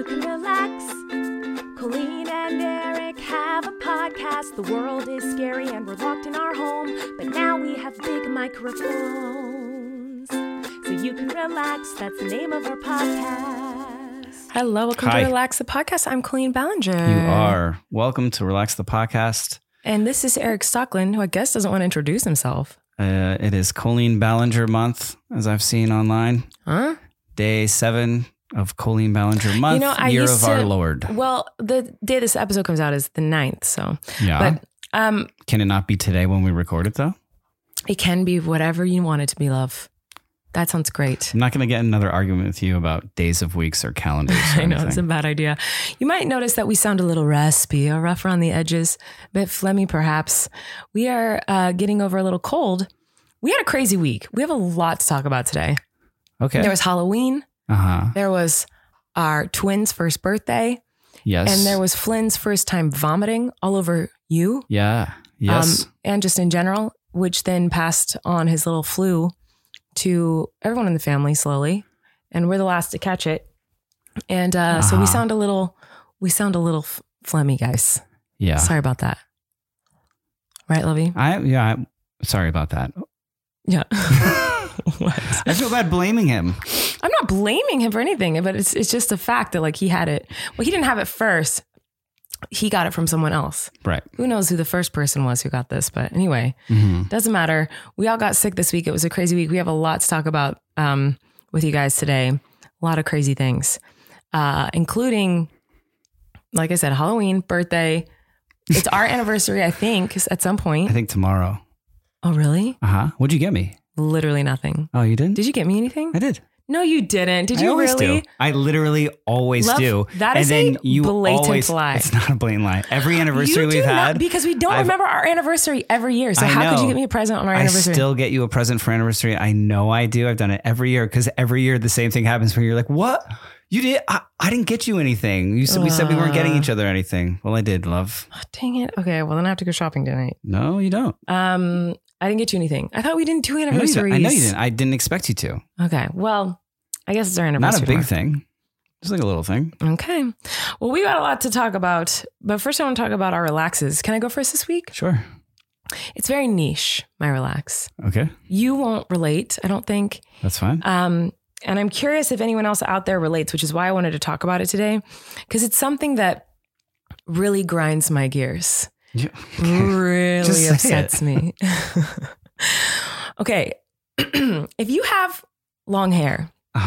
you can relax. Colleen and Eric have a podcast. The world is scary and we're locked in our home, but now we have big microphones, so you can relax. That's the name of our podcast. Hello, welcome to Relax the Podcast. I'm Colleen Ballinger. You are. Welcome to Relax the Podcast. And this is Eric Stockland, who I guess doesn't want to introduce himself. It is Colleen Ballinger month, as I've seen online. Huh? Day 7 of Colleen Ballinger month, year of our Lord. Well, the day this episode comes out is the 9th, so. Yeah. But, can it not be today when we record it, though? It can be whatever you want it to be, love. That sounds great. I'm not going to get another argument with you about days of weeks or calendars. I know, it's a bad idea. You might notice that we sound a little raspy or rough around the edges, a bit phlegmy perhaps. We are getting over a little cold. We had a crazy week. We have a lot to talk about today. Okay. There was Halloween. Uh-huh. There was our twins' first birthday. Yes. And there was Flynn's first time vomiting all over you. Yeah. Yes. And just in general, which then passed on his little flu to everyone in the family slowly, and we're the last to catch it. And so we sound a little phlegmy, guys. Yeah. Sorry about that. Right, Lovey? I'm sorry about that. Yeah. What? I feel bad blaming him. I'm not blaming him for anything, but it's just a fact that like he had it. Well, he didn't have it first. He got it from someone else. Right. Who knows who the first person was who got this, but anyway, doesn't matter. We all got sick this week. It was a crazy week. We have a lot to talk about with you guys today. A lot of crazy things, including, like I said, Halloween, birthday. It's our anniversary, I think, at some point. I think tomorrow. Oh, really? Uh-huh. What'd you get me? Literally nothing. Oh, you didn't? Did you get me anything? I did. No, you didn't. Did you always really? Do. I literally always do. That is a blatant lie. It's not a blatant lie. Every anniversary we've had. Because we don't remember our anniversary every year. So how could you get me a present on our anniversary? I still get you a present for anniversary. I know I do. I've done it every year because every year the same thing happens where you're like, what? You did? I didn't get you anything. We said we weren't getting each other anything. Well, I did, love. Oh, dang it. Okay, well then I have to go shopping tonight. No, you don't. I didn't get you anything. I thought we didn't do anniversaries. I know you didn't. I didn't expect you to. Okay, well, I guess it's our anniversary. Not a big thing. Just like a little thing. Okay. Well, we got a lot to talk about, but first I want to talk about our relaxes. Can I go first this week? Sure. It's very niche, my relax. Okay. You won't relate, I don't think. That's fine. And I'm curious if anyone else out there relates, which is why I wanted to talk about it today, because it's something that really grinds my gears. Yeah. Really upsets me. Okay. If you have long hair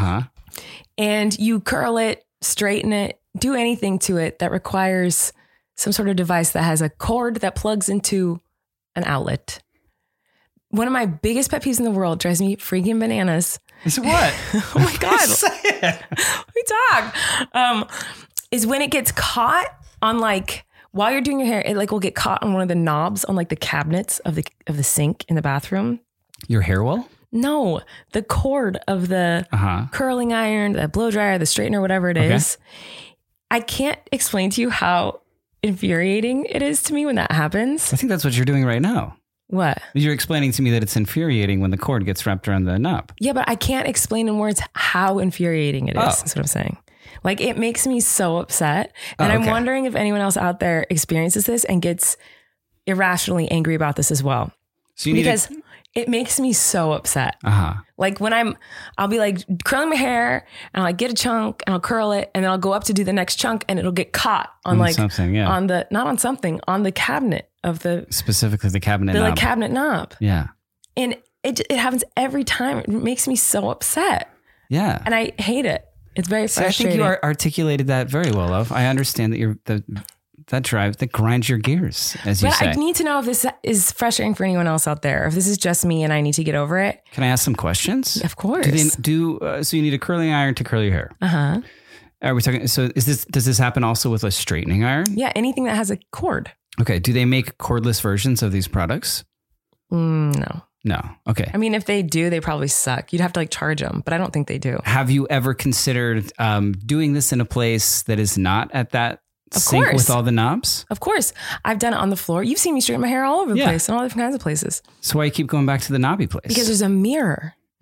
and you curl it, straighten it, do anything to it that requires some sort of device that has a cord that plugs into an outlet. One of my biggest pet peeves in the world, drives me freaking bananas. Is what? Oh my God. Say it. Let me talk. Is when it gets caught on like, while you're doing your hair, it like will get caught on one of the knobs on like the cabinets of the sink in the bathroom. Your hair will? No, the cord of the curling iron, the blow dryer, the straightener, whatever it is. I can't explain to you how infuriating it is to me when that happens. I think that's what you're doing right now. What? You're explaining to me that it's infuriating when the cord gets wrapped around the knob. Yeah, but I can't explain in words how infuriating it is. That's what I'm saying. Like, it makes me so upset. And I'm wondering if anyone else out there experiences this and gets irrationally angry about this as well. So you because it makes me so upset. Like when I'll be like curling my hair and I'll like get a chunk and I'll curl it and then I'll go up to do the next chunk and it'll get caught on like something, on the, not on something, on the cabinet of the, specifically the cabinet knob. Like cabinet knob. Yeah. And it happens every time. It makes me so upset. Yeah. And I hate it. It's very frustrating. I think you articulated that very well, love. I understand that that drive that grinds your gears, as you say. But I need to know if this is frustrating for anyone else out there. If this is just me and I need to get over it. Can I ask some questions? Of course. So you need a curling iron to curl your hair. Are we talking? So does this happen also with a straightening iron? Yeah, anything that has a cord. Okay. Do they make cordless versions of these products? No. No. Okay. I mean, if they do, they probably suck. You'd have to like charge them, but I don't think they do. Have you ever considered doing this in a place that is not at that sink with all the knobs? Of course. I've done it on the floor. You've seen me straighten my hair all over the place in all different kinds of places. So why you keep going back to the knobby place? Because there's a mirror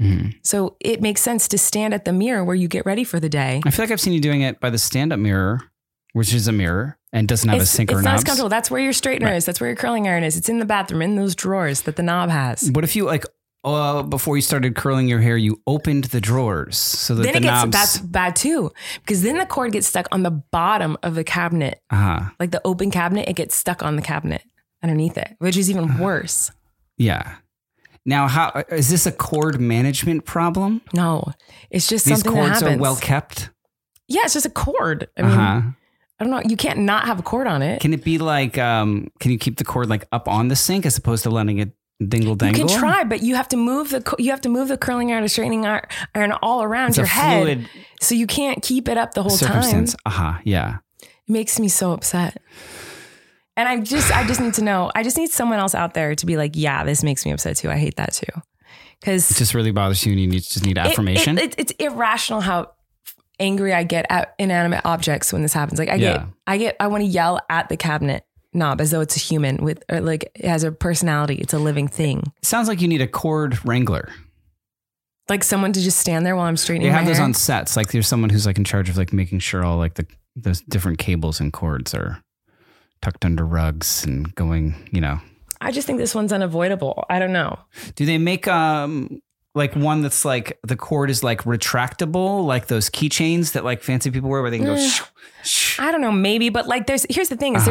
So it makes sense to stand at the mirror where you get ready for the day. I feel like I've seen you doing it by the stand-up mirror, which is a mirror and doesn't have a sink or knobs. It's not as comfortable. That's where your straightener is. That's where your curling iron is. It's in the bathroom, in those drawers that the knob has. What if you before you started curling your hair, you opened the drawers so that that's bad too, because then the cord gets stuck on the bottom of the cabinet. Like the open cabinet, it gets stuck on the cabinet underneath it, which is even worse. Yeah. Now, how is this a cord management problem? No, it's just something that happens. These cords are well kept? Yeah, it's just a cord. I mean, I don't know. You can't not have a cord on it. Can it be like, can you keep the cord like up on the sink as opposed to letting it dingle dangle? You can try, but you have to move the curling iron or straightening iron all around your head. So you can't keep it up the whole time. Yeah. It makes me so upset. And I just need to know. I just need someone else out there to be like, yeah, this makes me upset too. I hate that too. Because it just really bothers you and you just need affirmation. It's irrational how angry I get at inanimate objects when this happens. Like I want to yell at the cabinet knob as though it's a human or like it has a personality. It's a living thing. It sounds like you need a cord wrangler. Like someone to just stand there while I'm straightening my hair. They have those on sets. Like there's someone who's like in charge of like making sure all like those different cables and cords are tucked under rugs and going, I just think this one's unavoidable. I don't know. Do they make like one that's like the cord is like retractable, like those keychains that like fancy people wear where they can go I don't know, maybe, but like here's the thing is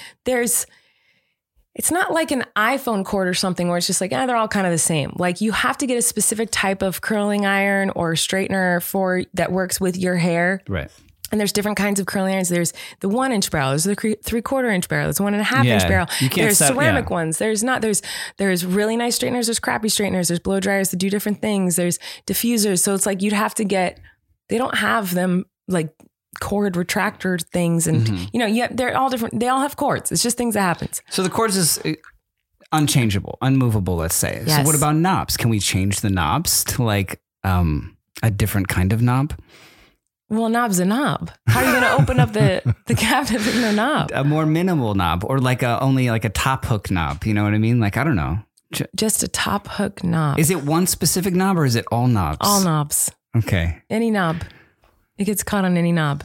it's not like an iPhone cord or something where it's just like, they're all kind of the same. Like you have to get a specific type of curling iron or straightener that works with your hair. Right. And there's different kinds of curling irons. There's the 1-inch barrel. There's the 3/4 inch barrel. There's 1.5-inch barrel. There's ceramic ones. There's really nice straighteners. There's crappy straighteners. There's blow dryers that do different things. There's diffusers. So it's like you'd have to they don't have them like cord retractor things. And they're all different. They all have cords. It's just things that happens. So the cords is unchangeable, unmovable, let's say. Yes. So what about knobs? Can we change the knobs to like a different kind of knob? Well, a knob's a knob. How are you going to open up the cabinet with no knob? A more minimal knob or like only like a top hook knob. You know what I mean? Like, I don't know. Just a top hook knob. Is it one specific knob or is it all knobs? All knobs. Okay. Any knob. It gets caught on any knob.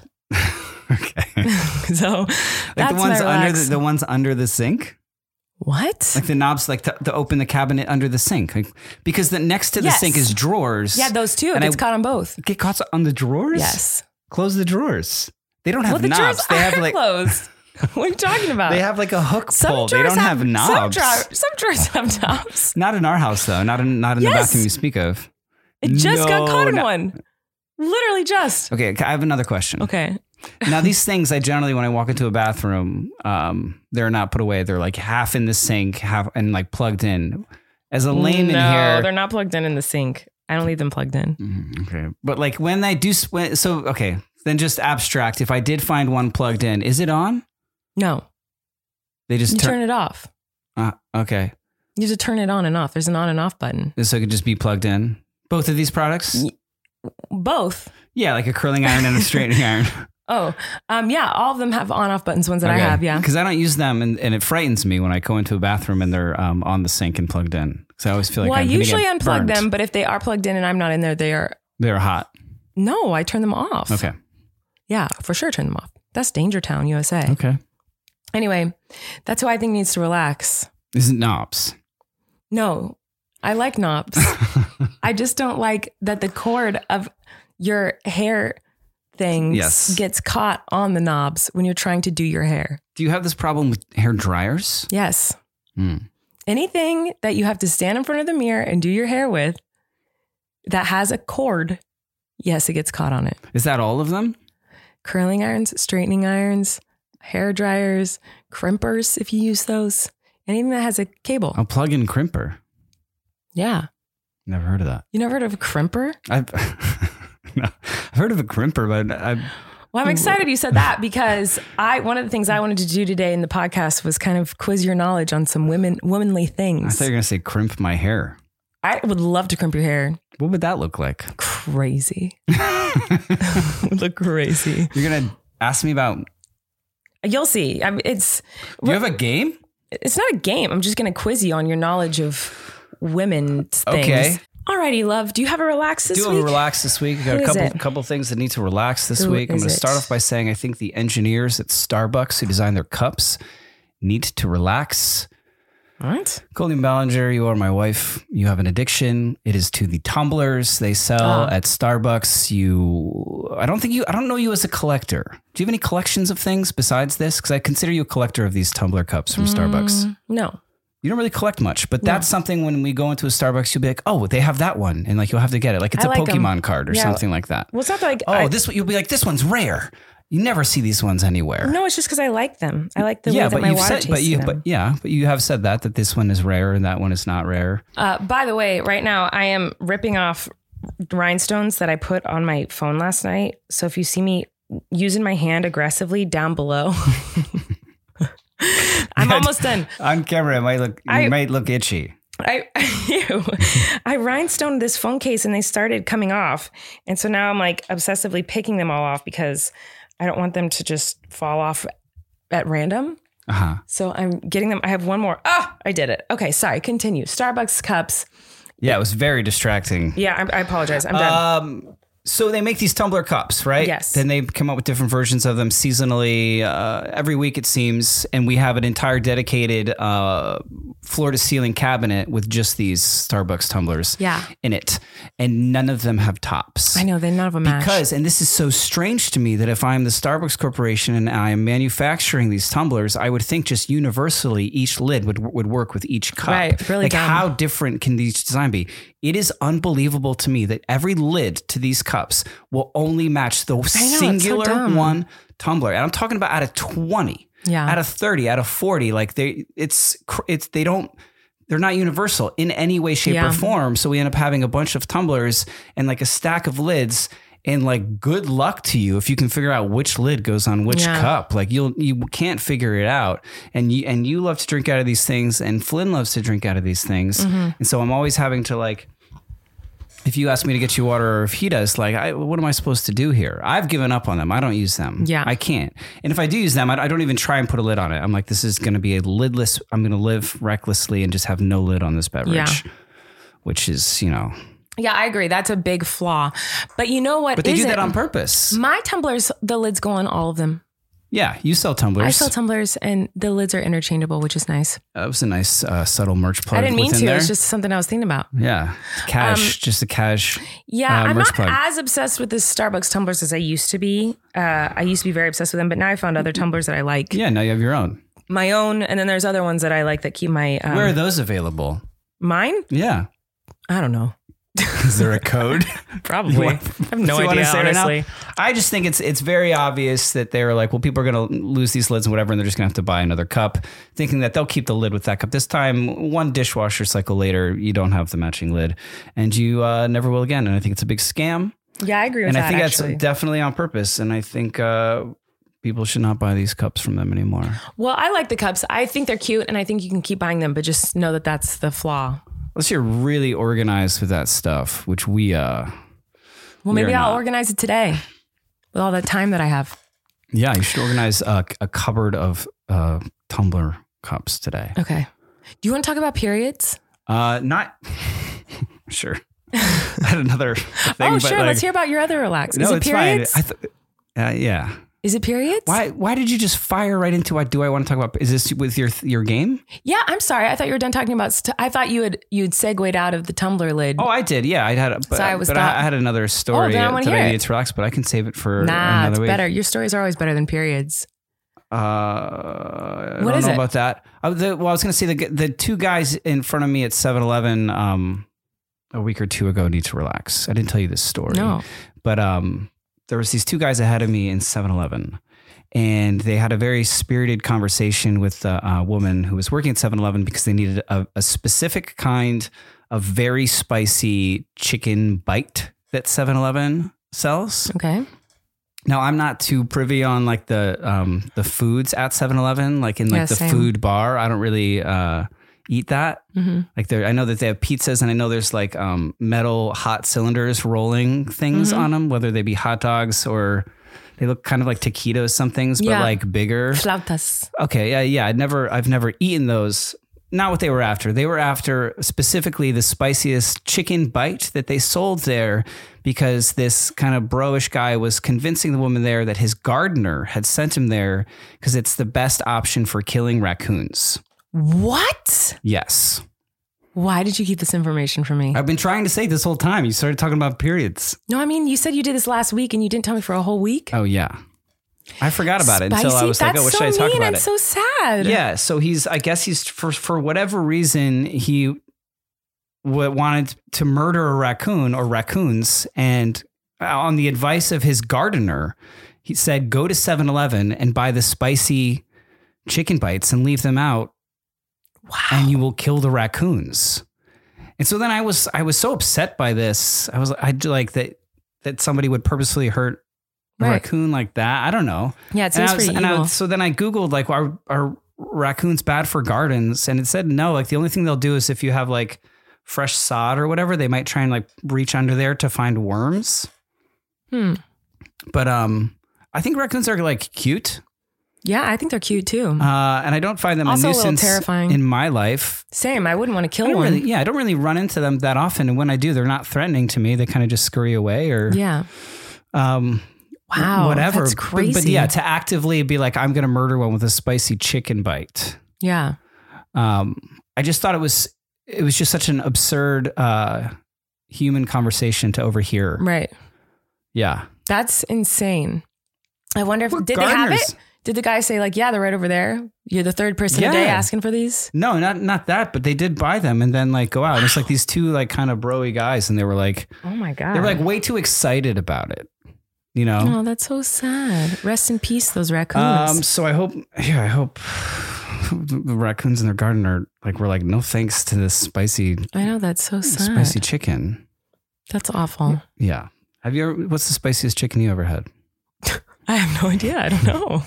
Okay. So like the ones under the sink? What? Like the knobs, like to open the cabinet under the sink. Like, because the next to the sink is drawers. Yeah, those two. It gets caught on both. Get caught on the drawers? Yes. Close the drawers. They don't have knobs. Drawers they have like closed. What are you talking about? They have like a hook pull. They don't have knobs. Some drawers have knobs. Not in our house though. Not in the bathroom you speak of. It just got caught in one. Literally just. Okay, I have another question. Okay. Now these things, when I walk into a bathroom, they're not put away. They're like half in the sink, half and like plugged in. As a layman here, no, they're not plugged in the sink. I don't leave them plugged in. Okay, but like when I do, then just abstract. If I did find one plugged in, is it on? No, they just turn it off. Okay, you just turn it on and off. There's an on and off button, so it could just be plugged in. Both of these products. Both. Yeah, like a curling iron and a straightening iron. Oh, yeah. All of them have on-off buttons. Ones that I have, yeah. Because I don't use them, and it frightens me when I go into a bathroom and they're on the sink and plugged in. Because I always feel like I usually unplug them, but if they are plugged in and I'm not in there, they're hot. No, I turn them off. Okay. Yeah, for sure, turn them off. That's Danger Town, USA. Okay. Anyway, that's who I think needs to relax. Isn't knobs? No, I like knobs. I just don't like that the cord of your hair things gets caught on the knobs when you're trying to do your hair. Do you have this problem with hair dryers? Yes. Anything that you have to stand in front of the mirror and do your hair with that has a cord, yes, it gets caught on it. Is that all of them? Curling irons, straightening irons, hair dryers, crimpers, if you use those. Anything that has a cable. A plug-in crimper. Yeah. Never heard of that. You never heard of a crimper? No, I've heard of a crimper, but I'm excited you said that because one of the things I wanted to do today in the podcast was kind of quiz your knowledge on some womanly things. I thought you were going to say crimp my hair. I would love to crimp your hair. What would that look like? Crazy. It would look crazy. You're going to ask me about... You'll see. Do you have a game? It's not a game. I'm just going to quiz you on your knowledge of women's things. Okay. Alrighty, love. Do you have a relax this week? Do a relax this week. I got a couple things that need to relax this week. I'm going to start off by saying I think the engineers at Starbucks who designed their cups need to relax. What? Colleen Ballinger, you are my wife. You have an addiction. It is to the tumblers they sell at Starbucks. I don't know you as a collector. Do you have any collections of things besides this? Because I consider you a collector of these tumbler cups from Starbucks. No. You don't really collect much, but that's something when we go into a Starbucks, you'll be like, oh, they have that one. And like, you'll have to get it. Like it's a Pokemon card or something like that. Well, it's not like, you'll be like, this one's rare. You never see these ones anywhere. No, it's just because I like them. I like the way that my water tastes them. But you have said that this one is rare and that one is not rare. By the way, right now I am ripping off rhinestones that I put on my phone last night. So if you see me using my hand aggressively down below, I'm almost done. On camera, it might look itchy. I rhinestoned this phone case and they started coming off. And so now I'm like obsessively picking them all off because I don't want them to just fall off at random. Uh-huh. So I'm getting them. I have one more. I did it. Okay, sorry. Continue. Starbucks cups. Yeah, it was very distracting. Yeah, I apologize. I'm done. So they make these tumbler cups, right? Yes. Then they come up with different versions of them seasonally, every week it seems. And we have an entire dedicated floor to ceiling cabinet with just these Starbucks tumblers in it. And none of them have tops. I know, none of them match. Because, and this is so strange to me, that if I'm the Starbucks Corporation and I am manufacturing these tumblers, I would think just universally each lid would work with each cup. Right, really dumb. How different can these design be? It is unbelievable to me that every lid to these cups will only match the singular one tumbler. And I'm talking about out of 20, out of 30, out of 40. Like they're not universal in any way, shape, or form. So we end up having a bunch of tumblers and like a stack of lids. And like, good luck to you if you can figure out which lid goes on which cup. Like you can't figure it out. And you love to drink out of these things, and Flynn loves to drink out of these things. Mm-hmm. And so I'm always having to like, if you ask me to get you water or if he does, like, what am I supposed to do here? I've given up on them. I don't use them. Yeah. I can't. And if I do use them, I don't even try and put a lid on it. I'm like, this is going to be a lidless, I'm going to live recklessly and just have no lid on this beverage, which is, Yeah, I agree. That's a big flaw. But you know what? But they do that on purpose. My tumblers, the lids go on all of them. Yeah, you sell tumblers. I sell tumblers and the lids are interchangeable, which is nice. That was a nice subtle merch plug. I didn't mean to. There. It's just something I was thinking about. Yeah, just a cash. Yeah, I'm not plug. as obsessed with the Starbucks tumblers as I used to be. I used to be very obsessed with them, but now I found other tumblers that I like. Yeah, now you have your own. My own, and then there's other ones that I like that keep my... Where are those available? Mine? Yeah. I don't know. Is there a code? Probably. I have no idea, honestly. I just think it's very obvious that they're like, well, people are going to lose these lids and whatever, and they're just going to have to buy another cup, thinking that they'll keep the lid with that cup. This time, one dishwasher cycle later, you don't have the matching lid, and you never will again. And I think it's a big scam. Yeah, I agree with that, And I think actually. that's definitely on purpose. And I think people should not buy these cups from them anymore. Well, I like the cups. I think they're cute, and I think you can keep buying them, but just know that that's the flaw. Unless you're really organized with that stuff, which we well, maybe I'll organize it today with all that time that I have. Yeah, you should organize a cupboard of tumbler cups today. Okay. Do you want to talk about periods? Not sure. I had another thing. Oh, sure. Let's hear about your other relax. No, Is it it's periods? fine. Yeah. Is it periods? Why did you just fire right into what do I want to talk about? Is this with your game? Yeah, I'm sorry. I thought you were done talking about. I thought you'd segued out of the tumbler lid. Oh, I did. Yeah, I had. I had another story that I needed to relax, but I can save it for another it's week. Better. Your stories are always better than periods. I don't know about that. I was going to say the two guys in front of me at 7-Eleven a week or two ago need to relax. I didn't tell you this story. No, but there was these two guys ahead of me in 7-Eleven, and they had a very spirited conversation with a woman who was working at 7-Eleven because they needed a specific kind of very spicy chicken bite that 7-Eleven sells. Okay. Now, I'm not too privy on like the foods at 7-Eleven, like in like the food bar. I don't really eat that. Mm-hmm. Like I know that they have pizzas, and I know there's like metal hot cylinders rolling things on them, whether they be hot dogs or they look kind of like taquitos, some things, but like bigger. Flautas. Okay, yeah. I've never eaten those. not what they were after. They were after specifically the spiciest chicken bite that they sold there, because this kind of bro-ish guy was convincing the woman there that his gardener had sent him there because it's the best option for killing raccoons. What? Yes. Why did you keep this information from me? I've been trying to say this whole time. You started talking about periods. No, I mean, you said you did this last week and you didn't tell me for a whole week. Oh, yeah. I forgot about it until I was like, oh, what should I talk about? That's so sad. Yeah. So I guess he's, for whatever reason, he wanted to murder a raccoon or raccoons. And on the advice of his gardener, he said, go to 7-Eleven and buy the spicy chicken bites and leave them out. Wow. And you will kill the raccoons. And so then I was so upset by this. I like that somebody would purposely hurt a raccoon like that. I don't know. Yeah, it seems pretty evil. So then I Googled, like, are raccoons bad for gardens? And it said no. Like, the only thing they'll do is if you have like fresh sod or whatever, they might try and like reach under there to find worms. But I think raccoons are like cute. Yeah, I think they're cute too. And I don't find them also a nuisance terrifying in my life. Same. I wouldn't want to kill one. I don't really run into them that often. And when I do, they're not threatening to me. They kind of just scurry away or wow, whatever. That's crazy. But yeah, to actively be like, I'm going to murder one with a spicy chicken bite. Yeah. I just thought it was just such an absurd human conversation to overhear. Right. Yeah. That's insane. I wonder if, did they have it? Did the guy say like, yeah, they're right over there? You're the third person a day asking for these? No, not that, but they did buy them and then like go out. Wow. And it's like these two like kind of bro-y guys and they were like, oh my God. They were like way too excited about it. You know? Oh, that's so sad. Rest in peace, those raccoons. So I hope the raccoons in their garden are like, we're like, no thanks to this spicy. I know, that's so sad. Spicy chicken. That's awful. Yeah. What's the spiciest chicken you ever had? I have no idea. I don't know.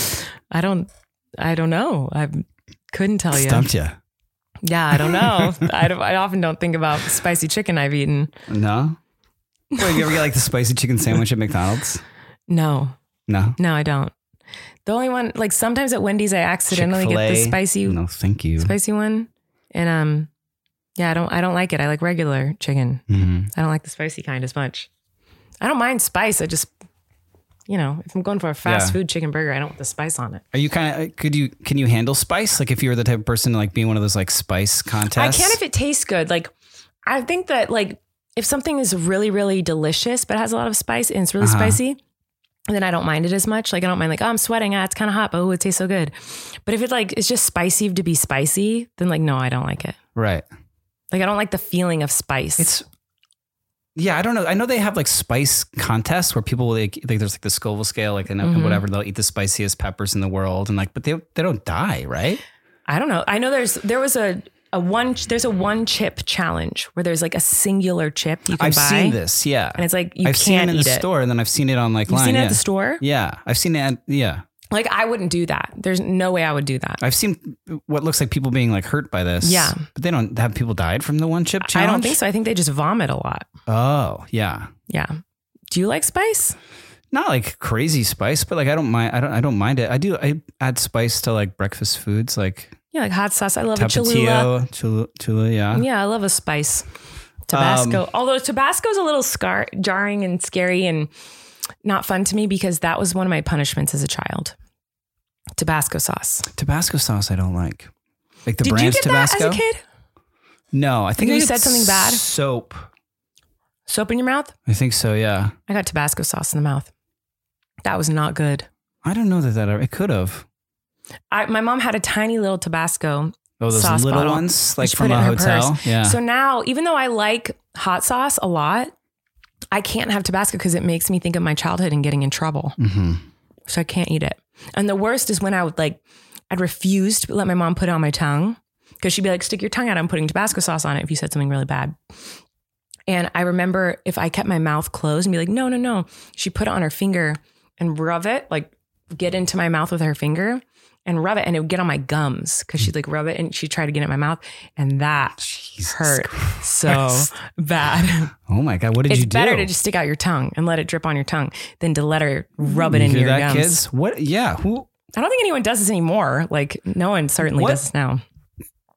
I don't know. I couldn't tell you. Stumped you. Yeah, I don't know. I often don't think about spicy chicken I've eaten. No? Wait, you ever get like the spicy chicken sandwich at McDonald's? No, I don't. The only one, like sometimes at Wendy's, I accidentally Chick-fil-A. get the spicy. No, thank you. Spicy one, and yeah, I don't like it. I like regular chicken. Mm-hmm. I don't like the spicy kind as much. I don't mind spice. I just, if I'm going for a fast food chicken burger, I don't want the spice on it. Are you kind of, can you handle spice? Like if you were the type of person to like be in one of those like spice contests? I can if it tastes good. Like I think that like if something is really, really delicious, but has a lot of spice and it's really spicy, then I don't mind it as much. Like I don't mind like, oh, I'm sweating. It's kind of hot, but it tastes so good. But if it's just spicy to be spicy, then like, no, I don't like it. Right. Like I don't like the feeling of spice. I don't know. I know they have like spice contests where people like there's like the Scoville scale, like and whatever, they'll eat the spiciest peppers in the world, and like, but they don't die, right? I don't know. I know there's a one chip challenge where there's like a singular chip you can buy. I've seen this, yeah, and it's like I've seen it in the store, and then I've seen it on like line. You've seen it at the store? Yeah, I've seen it. Yeah. Like I wouldn't do that. There's no way I would do that. I've seen what looks like people being like hurt by this. Yeah. But they don't have people died from the one chip challenge? I don't think so. I think they just vomit a lot. Oh, yeah. Yeah. Do you like spice? Not like crazy spice, but like I don't mind it. I add spice to like breakfast foods like like hot sauce. I love Tapatio, Cholula, yeah. Yeah, I love a spice. Tabasco. Although Tabasco's a little jarring and scary and not fun to me because that was one of my punishments as a child. Tabasco sauce. Tabasco sauce I don't like. Like the brand Tabasco? Did you get that as a kid? No, I think you said something bad. Soap. Soap in your mouth? I think so, yeah. I got Tabasco sauce in the mouth. That was not good. I don't know that it could have. My mom had a tiny little Tabasco those sauce little bottle. ones, like from a hotel. Purse. Yeah. So now, even though I like hot sauce a lot, I can't have Tabasco because it makes me think of my childhood and getting in trouble. Mm-hmm. So I can't eat it. And the worst is when I'd refuse to let my mom put it on my tongue because she'd be like, stick your tongue out. I'm putting Tabasco sauce on it if you said something really bad. And I remember if I kept my mouth closed and be like, no. She'd put it on her finger and rub it, like get into my mouth with her finger and rub it. And it would get on my gums because she'd like rub it and she'd try to get it in my mouth. And that hurt so bad. Oh my God. What did you do? It's better to just stick out your tongue and let it drip on your tongue than to let her rub it into your gums. Kids? What? Yeah. Who? I don't think anyone does this anymore. Like no one certainly does this now.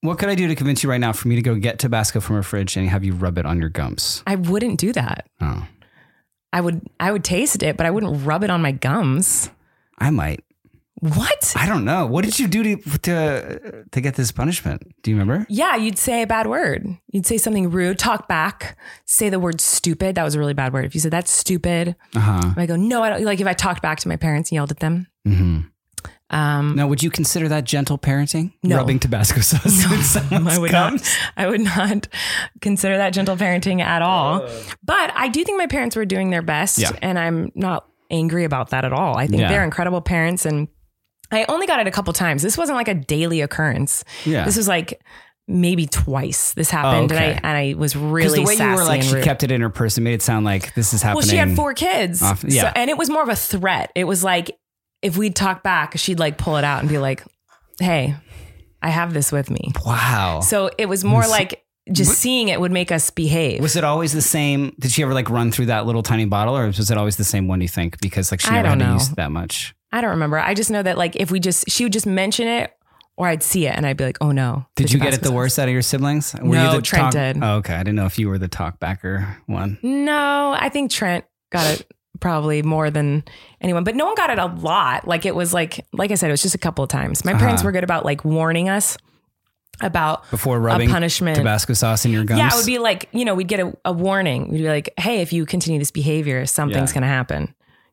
What could I do to convince you right now for me to go get Tabasco from a fridge and have you rub it on your gums? I wouldn't do that. Oh. I would taste it, but I wouldn't rub it on my gums. I might. What? I don't know. What did you do to get this punishment? Do you remember? Yeah, you'd say a bad word. You'd say something rude, talk back, say the word stupid. That was a really bad word. If you said that's stupid, I go, no, I don't. Like if I talked back to my parents and yelled at them. Mm-hmm. Now, would you consider that gentle parenting? No. Rubbing Tabasco sauce in someone's gums? I would not consider that gentle parenting at all. But I do think my parents were doing their best, and I'm not angry about that at all. I think they're incredible parents, and I only got it a couple times. This wasn't like a daily occurrence. Yeah. This was like maybe twice this happened. Oh, okay. and I was really the way sassy you were like, and she rude. kept it in her purse and made it sound like this is happening. Well, she had 4 kids. Yeah. And it was more of a threat. It was like, if we'd talk back, she'd like pull it out and be like, hey, I have this with me. Wow. So it was more like just seeing it would make us behave. Was it always the same? Did she ever like run through that little tiny bottle, or was it always the same one, do you think? Because like she never had to use it that much. I don't remember. I just know that like if she would just mention it, or I'd see it and I'd be like, oh no. Did you get it the worst out of your siblings? Were no, you the Trent did. Oh, okay. I didn't know if you were the talkbacker one. No, I think Trent got it probably more than anyone, but no one got it a lot. Like it was like I said, it was just a couple of times. My parents were good about like warning us about before rubbing a punishment. Tabasco sauce in your gums. Yeah, it would be like, we'd get a warning. We'd be like, hey, if you continue this behavior, something's going to happen,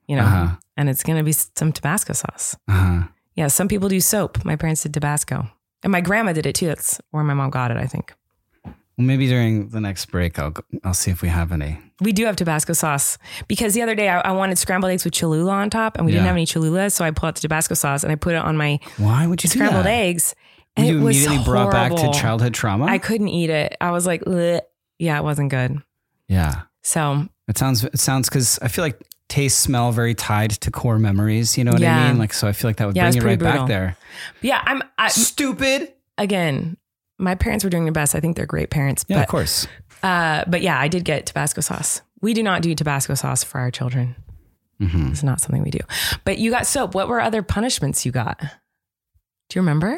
and it's going to be some Tabasco sauce. Yeah. Some people do soap. My parents did Tabasco, and my grandma did it too. That's where my mom got it, I think. Well, maybe during the next break, I'll see if we have any. We do have Tabasco sauce because the other day I wanted scrambled eggs with Cholula on top, and we didn't have any Cholula, so I pulled out the Tabasco sauce and I put it on my Why would you scrambled do that? Eggs. And you it was immediately horrible. brought back to childhood trauma? I couldn't eat it. I was like, bleh. Yeah, it wasn't good. Yeah. So it sounds because I feel like taste, smell very tied to core memories. You know what I mean? Like, so I feel like that would bring you right back there. But yeah, I'm stupid. Again, my parents were doing their best. I think they're great parents. Yeah, but, of course. But yeah, I did get Tabasco sauce. We do not do Tabasco sauce for our children. Mm-hmm. It's not something we do. But you got soap. What were other punishments you got? Do you remember?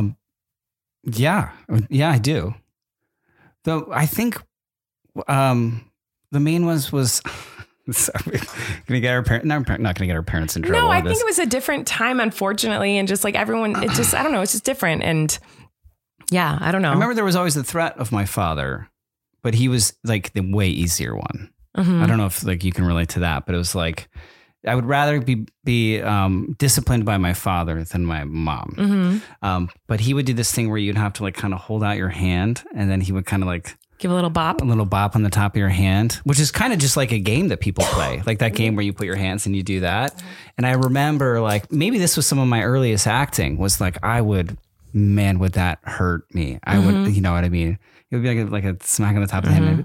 Yeah, I do. Though I think the main was sorry, gonna get our parents. Not gonna get our parents in trouble. No, I think it was a different time, unfortunately, and just like everyone, it just I don't know, it's just different, and yeah, I don't know. I remember there was always the threat of my father, but he was like the way easier one. Mm-hmm. I don't know if like you can relate to that, but it was like I would rather be disciplined by my father than my mom. Mm-hmm. But he would do this thing where you'd have to like kind of hold out your hand, and then he would kind of like give a little bop on the top of your hand, which is kind of just like a game that people play, like that game where you put your hands and you do that. And I remember like maybe this was some of my earliest acting was like would that hurt me? I would, you know what I mean? It would be like a smack on the top of the head.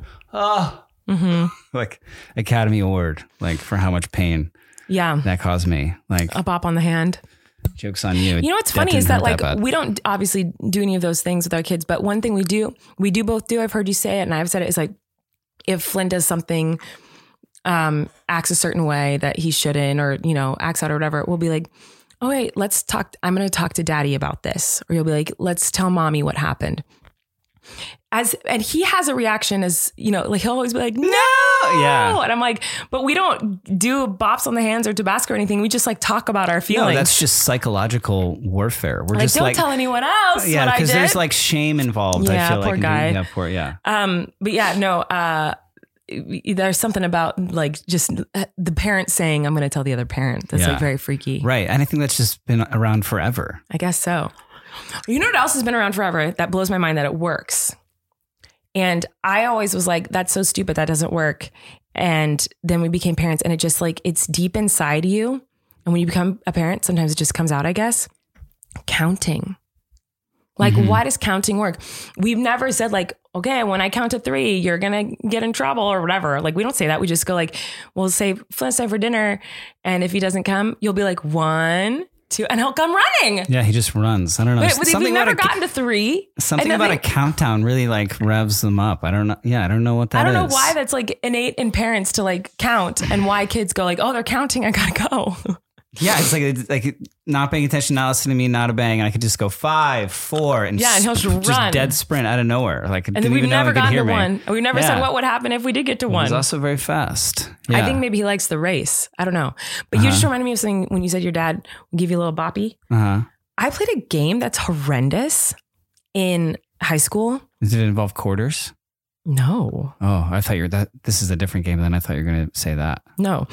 Like Academy Award, like for how much pain. Yeah, that caused me. Like a bop on the hand. Joke's on you. You know what's funny is that like we don't obviously do any of those things with our kids, but one thing we do both do. I've heard you say it, and I've said it. Is like if Flynn does something, acts a certain way that he shouldn't, or acts out or whatever, we'll be like, "Oh wait, let's talk. I'm going to talk to Daddy about this," or you'll be like, "Let's tell Mommy what happened." And he has a reaction as, like he'll always be like, no. Yeah. And I'm like, but we don't do bops on the hands or Tabasco or anything. We just like talk about our feelings. No, that's just psychological warfare. We're like, just don't tell anyone else. Yeah. Because there's like shame involved. Yeah, I feel poor like. guy. Yeah. Poor. Yeah. But yeah, no, there's something about like just the parent saying, I'm going to tell the other parent. That's like very freaky. Right. And I think that's just been around forever. I guess so. You know what else has been around forever? That blows my mind that it works. And I always was like, that's so stupid. That doesn't work. And then we became parents, and it just like, it's deep inside you. And when you become a parent, sometimes it just comes out, I guess. Counting. Like, why does counting work? We've never said like, okay, when I count to 3, you're going to get in trouble or whatever. Like, we don't say that. We just go like, we'll say, Flynn's time for dinner. And if he doesn't come, you'll be like 1, 2, and he'll come running. Yeah, he just runs. I don't know. But we've never gotten to 3. Something about a countdown really like revs them up. I don't know. Yeah, I don't know what that is. I don't know why that's like innate in parents to like count, and why kids go like, oh, they're counting, I gotta go. Yeah, it's like not paying attention, not listening to me, not obeying. And I could just go 5, 4, and and he'll just run. Dead sprint out of nowhere. Like, and then we've never gotten to one. We've never said what would happen if we did get to one. He's also very fast. Yeah. I think maybe he likes the race. I don't know. But you just reminded me of something when you said your dad would give you a little boppy. I played a game that's horrendous in high school. Does it involve quarters? No. Oh, I thought this is a different game than I thought you were going to say that. No,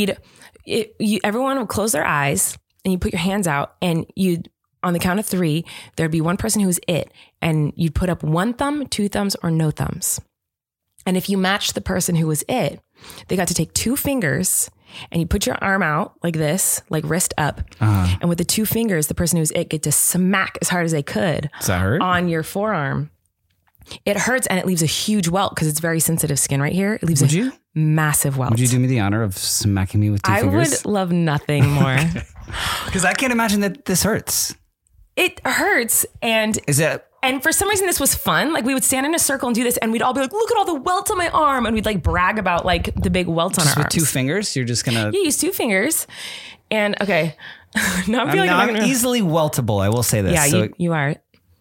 everyone would close their eyes and you put your hands out and on the count of 3, there'd be one person who's it. And you'd put up 1 thumb, 2 thumbs, or no thumbs. And if you matched the person who was it, they got to take 2 fingers and you put your arm out like this, like wrist up. And with the 2 fingers, the person who's it get to smack as hard as they could on your forearm. It hurts and it leaves a huge welt because it's very sensitive skin right here. It leaves massive welt. Would you do me the honor of smacking me with 2 fingers? I would love nothing more. Because I can't imagine that this hurts. It hurts. And for some reason this was fun. Like we would stand in a circle and do this and we'd all be like, look at all the welts on my arm. And we'd like brag about like the big welts on our arms. With 2 fingers? You're just going to... Yeah, use 2 fingers. And okay. Now I'm easily weltable. I will say this. Yeah, you are.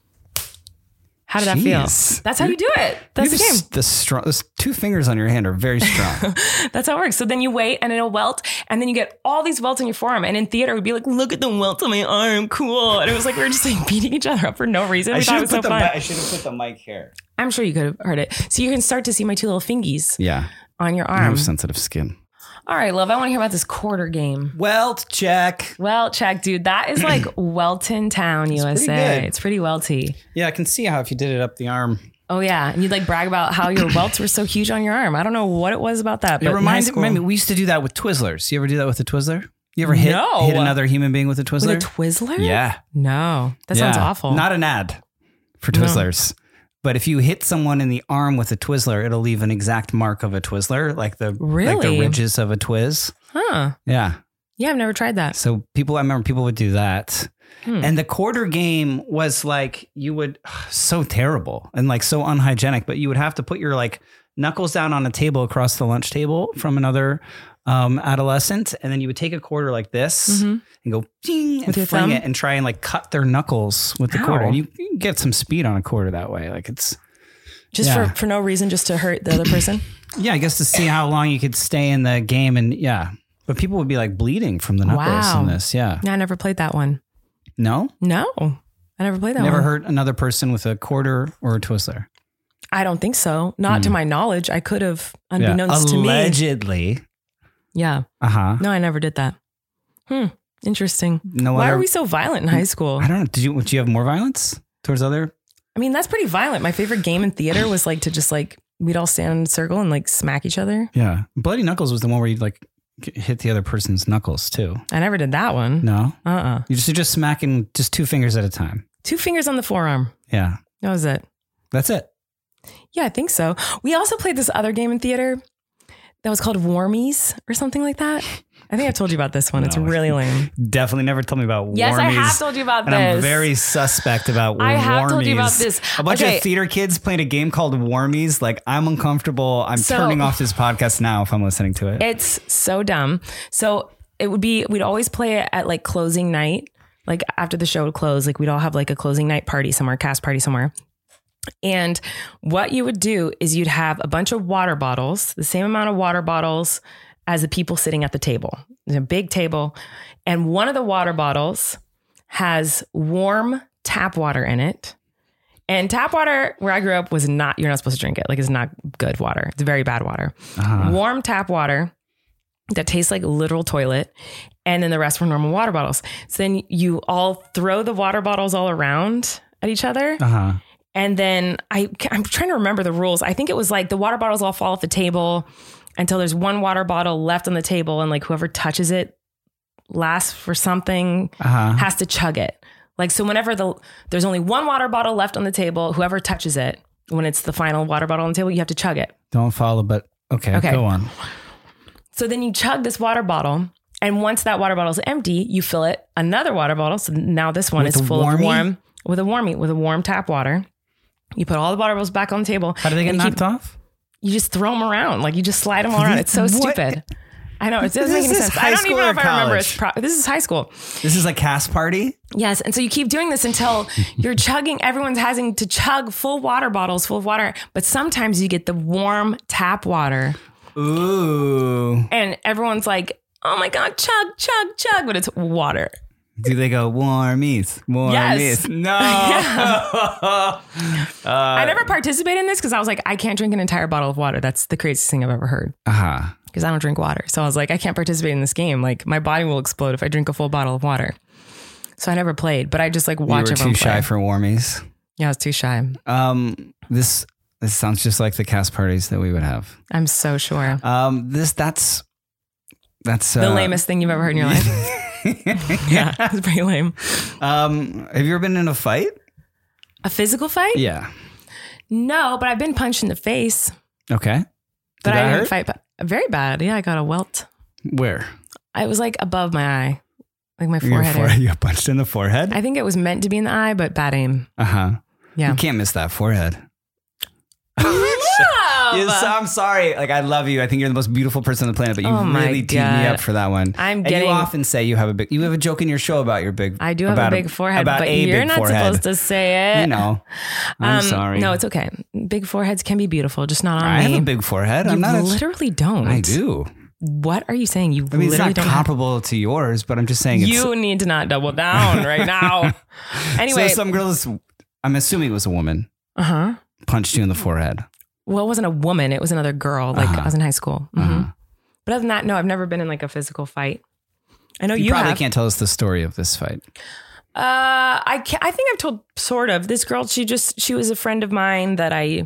How did that feel? That's how you do it. That's the game. Those 2 fingers on your hand are very strong. That's how it works. So then you wait and it'll welt. And then you get all these welts on your forearm. And in theater, we'd be like, look at the welts on my arm. Cool. And it was like, we were just like beating each other up for no reason. We thought it was so fun. I should have put the mic here. I'm sure you could have heard it. So you can start to see my 2 little fingies on your arm. I have sensitive skin. All right, love. I want to hear about this quarter game. Welt check. Welt check, dude. That is like Welton Town, USA. It's pretty welty. Yeah, I can see how if you did it up the arm. Oh, yeah. And you'd like brag about how your welts were so huge on your arm. I don't know what it was about that. But it reminded me, we used to do that with Twizzlers. You ever do that with a Twizzler? You ever hit another human being with a Twizzler? With a Twizzler? Yeah. No, that sounds awful. Not an ad for Twizzlers. No. But if you hit someone in the arm with a Twizzler, it'll leave an exact mark of a Twizzler, like the ridges of a Twiz. Huh. Yeah. Yeah, I've never tried that. So I remember people would do that. And the quarter game was like, so terrible and like so unhygienic, but you would have to put your like knuckles down on a table across the lunch table from another adolescent. And then you would take a quarter like this and go ding and fling it and try and like cut their knuckles with the quarter. And you can get some speed on a quarter that way. Like it's just for no reason, just to hurt the other person. Yeah. I guess to see how long you could stay in the game. And but people would be like bleeding from the knuckles in this. Yeah. I never played that one. No, I never played that one. Never hurt another person with a quarter or a Twizzler. I don't think so. Not to my knowledge. I could have, unbeknownst to me. Allegedly. Yeah. No, I never did that. Interesting. Why are we so violent in high school? I don't know. Did you have more violence towards other? I mean, that's pretty violent. My favorite game in theater was like to just like, we'd all stand in a circle and like smack each other. Yeah. Bloody Knuckles was the one where you'd like hit the other person's knuckles too. I never did that one. No? You're just smacking just 2 fingers at a time. 2 fingers on the forearm. Yeah. That was it. That's it. Yeah, I think so. We also played this other game in theater that was called Wormies or something like that. I think I told you about this one. No, it's really lame. Definitely never told me about Wormies. Yes, I have told you about this. I'm very suspect about Wormies. I have told you about this. A bunch of theater kids playing a game called Wormies. Like, I'm uncomfortable. I'm turning off this podcast now if I'm listening to it. It's so dumb. So it would be, we'd always play it at like closing night. Like after the show would close, like we'd all have like a closing night party somewhere, cast party somewhere. And what you would do is you'd have a bunch of water bottles, the same amount of water bottles as the people sitting at the table. There's a big table. And one of the water bottles has warm tap water in it. And tap water, where I grew up, you're not supposed to drink it. Like, it's not good water. It's very bad water. Warm tap water that tastes like literal toilet. And then the rest were normal water bottles. So then you all throw the water bottles all around at each other. And then I'm trying to remember the rules. I think it was like the water bottles all fall off the table until there's one water bottle left on the table. And like whoever touches it last for something has to chug it. Like, so whenever there's only one water bottle left on the table, whoever touches it, when it's the final water bottle on the table, you have to chug it. Don't follow, but okay, go on. So then you chug this water bottle. And once that water bottle is empty, you fill it another water bottle. So now this one is full of with a warm tap water. You put all the water bottles back on the table. How do they get knocked off? You just throw them around. Like, you just slide them all around. It's so stupid. I know. It doesn't make any sense. I don't even know if I remember. This is high school. This is a cast party? Yes. And so you keep doing this until you're chugging. Everyone's having to chug full water bottles full of water. But sometimes you get the warm tap water. Ooh. And everyone's like, oh my God, chug, chug, chug. But it's water. Do they go, warmies? Yes. No. I never participated in this because I was like, I can't drink an entire bottle of water. That's the craziest thing I've ever heard. Because I don't drink water. So I was like, I can't participate in this game. Like my body will explode if I drink a full bottle of water. So I never played, but I just like watch everyone play. You were too shy for warmies? Yeah, I was too shy. This sounds just like the cast parties that we would have. I'm so sure. That's the lamest thing you've ever heard in your life. Yeah, it's pretty lame. Have you ever been in a fight? A physical fight? Yeah. No, but I've been punched in the face. Okay. But I didn't fight very bad. Yeah, I got a welt. Where? I was like above my eye. Like my forehead. You got punched in the forehead? I think it was meant to be in the eye, but bad aim. Uh-huh. Yeah. You can't miss that forehead. Yes, I'm sorry. Like, I love you. I think you're the most beautiful person on the planet, but you really teed me up for that one. You often say you have a joke in your show about your big. I do have a big forehead, but you're not supposed to say it. You know. I'm sorry. No, it's okay. Big foreheads can be beautiful, just not on me. I have a big forehead. You literally don't. I do. What are you saying? You literally it's not comparable to yours, but I'm just saying you need to not double down right now. Anyway. So some girls, I'm assuming it was a woman, punched you in the forehead. Well, it wasn't a woman. It was another girl. Like I was in high school. Mm-hmm. But other than that, no, I've never been in like a physical fight. I know you probably can't tell us the story of this fight. I think I've told sort of. This girl, she was a friend of mine that I,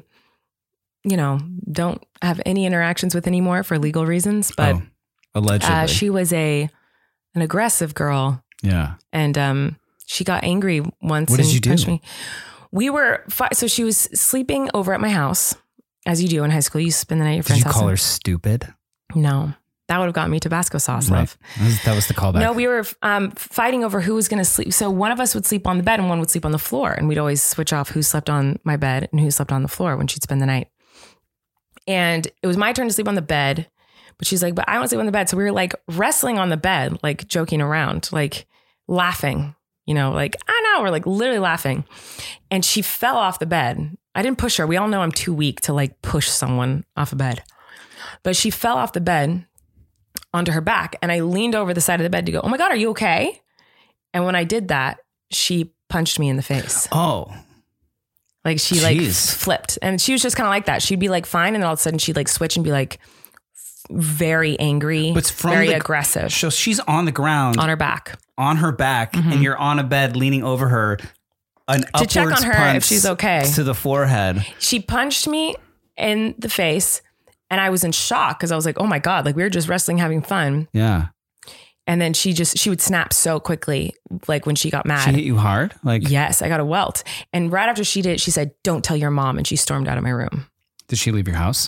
don't have any interactions with anymore for legal reasons. But allegedly, she was an aggressive girl. Yeah. And she got angry once. What did you do? Punched me. We were, so she was sleeping over at my house. As you do in high school, you spend the night at your friend's house. Did you call her stupid? No. That would have gotten me Tabasco sauce, love. That was the callback. No, we were fighting over who was going to sleep. So one of us would sleep on the bed and one would sleep on the floor. And we'd always switch off who slept on my bed and who slept on the floor when she'd spend the night. And it was my turn to sleep on the bed. But she's like, but I want to sleep on the bed. So we were like wrestling on the bed, like joking around, like laughing, like, I know, we're like literally laughing. And she fell off the bed. I didn't push her. We all know I'm too weak to like push someone off a bed. But she fell off the bed onto her back. And I leaned over the side of the bed to go, oh my God, are you okay? And when I did that, she punched me in the face. Oh. Like she like flipped. And she was just kind of like that. She'd be like fine. And then all of a sudden she'd like switch and be like very angry, very aggressive. So she's on the ground. On her back. On her back. And you're on a bed leaning over her. To check on her if she's okay. To the forehead. She punched me in the face and I was in shock because I was like, oh my God, like we were just wrestling, having fun. Yeah. And then she would snap so quickly, like when she got mad. She hit you hard? Yes, I got a welt. And right after she did, she said, don't tell your mom. And she stormed out of my room. Did she leave your house?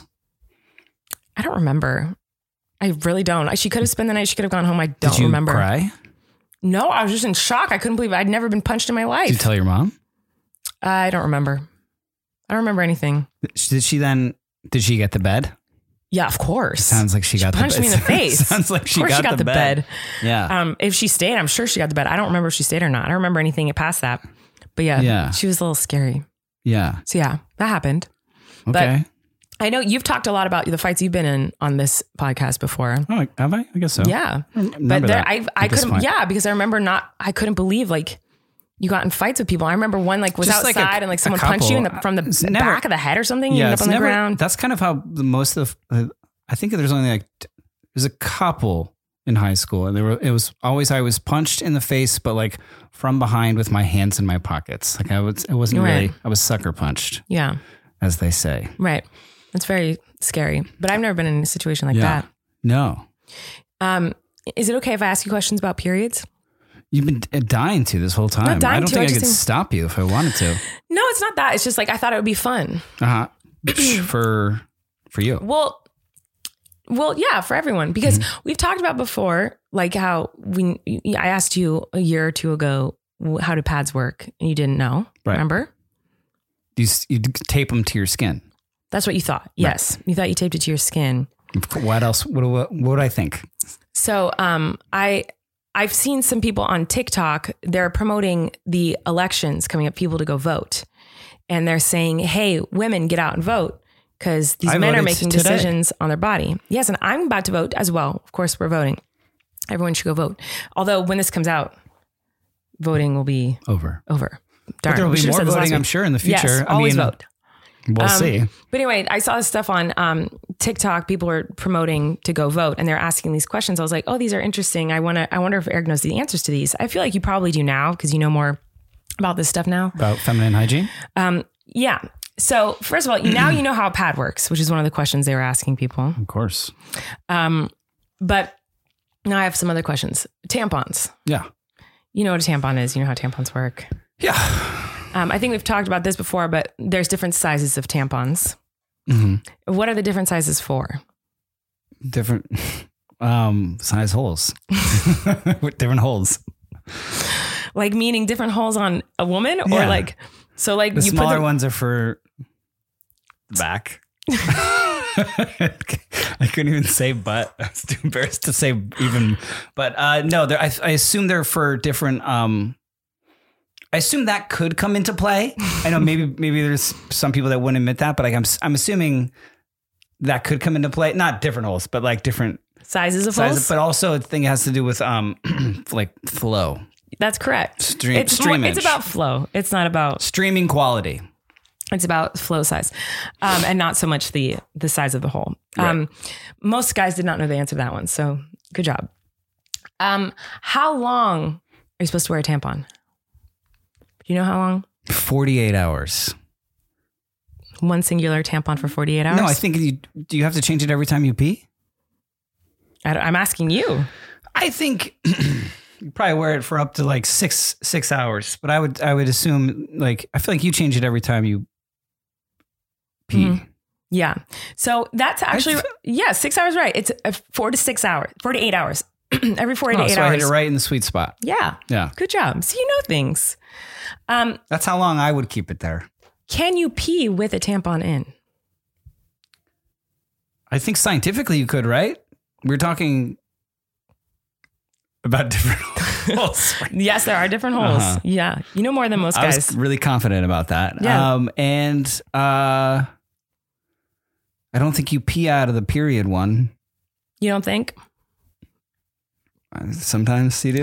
I don't remember. I really don't. She could have spent the night. She could have gone home. I don't remember. Did you cry? No, I was just in shock. I couldn't believe it. I'd never been punched in my life. Did you tell your mom? I don't remember. I don't remember anything. Did she get the bed? Yeah, of course. It sounds like she got the bed. Punched me in the face. Sounds like she got the bed. Yeah. If she stayed, I'm sure she got the bed. I don't remember if she stayed or not. I don't remember anything past that. But yeah, she was a little scary. Yeah. So yeah, that happened. Okay. But I know you've talked a lot about the fights you've been in on this podcast before. Oh, have I? I guess so. Yeah. But I couldn't, because I remember I couldn't believe like you got in fights with people. I remember one like was just outside and like someone punched you from the back of the head or something. You ended up on the ground. That's kind of how most of I think there's only there's a couple in high school and it was always, I was punched in the face, but like from behind with my hands in my pockets. Like I was sucker punched. Yeah. As they say. Right. It's very scary, but I've never been in a situation like that. No. Is it okay if I ask you questions about periods? You've been dying to this whole time. I don't think I could stop you if I wanted to. No, it's not that. It's just like, I thought it would be fun. For you. Well, yeah, for everyone, because we've talked about before, like how I asked you a year or two ago, how do pads work? And you didn't know. Right. Remember? You tape them to your skin. That's what you thought. Yes. Right. You thought you taped it to your skin. What else? What would I think? So I've seen some people on TikTok, they're promoting the elections coming up, people to go vote. And they're saying, hey, women, get out and vote because these men are making decisions on their body. Yes, and I'm about to vote as well. Of course, we're voting. Everyone should go vote. Although when this comes out, voting will be over. Darn. But there will be more voting, I'm sure, in the future. Yes, always vote. We'll see. But anyway, I saw this stuff on TikTok. People were promoting to go vote and they're asking these questions. I was like, oh, these are interesting. I wonder if Eric knows the answers to these. I feel like you probably do now because you know more about this stuff now. About feminine hygiene? Yeah. So first of all, now you know how a pad works, which is one of the questions they were asking people. Of course. But now I have some other questions. Tampons. Yeah. You know what a tampon is. You know how tampons work. Yeah. I think we've talked about this before, but there's different sizes of tampons. Mm-hmm. What are the different sizes for? Different size holes. With different holes. Like meaning different holes on a woman or like, so like the you smaller put ones are for the back. I couldn't even say butt. I was too embarrassed to say even, but no, I assume they're for different, I assume that could come into play. I know maybe there's some people that wouldn't admit that, but like I'm assuming that could come into play. Not different holes, but like different sizes of holes. But also a thing has to do with like flow. That's correct. Streamage. It's about flow. It's not about streaming quality. It's about flow size, and not so much the size of the hole. Right. Most guys did not know the answer to that one, so good job. How long are you supposed to wear a tampon? Do you know how long? 48 hours. One singular tampon for 48 hours? No, I think do you have to change it every time you pee? I'm asking you. I think you probably wear it for up to like six hours, but I would assume like, I feel like you change it every time you pee. Mm-hmm. Yeah. So that's actually, 6 hours, right. It's 4 to 6 hours, 48 hours. Every 48 hours. I hit it right in the sweet spot. Yeah. Yeah. Good job. So you know things. That's how long I would keep it there. Can you pee with a tampon in? I think scientifically you could, right? We're talking about different holes. Yes, there are different holes. Uh-huh. Yeah. You know more than most guys. I was really confident about that. Yeah. And I don't think you pee out of the period one. You don't think? Sometimes you do.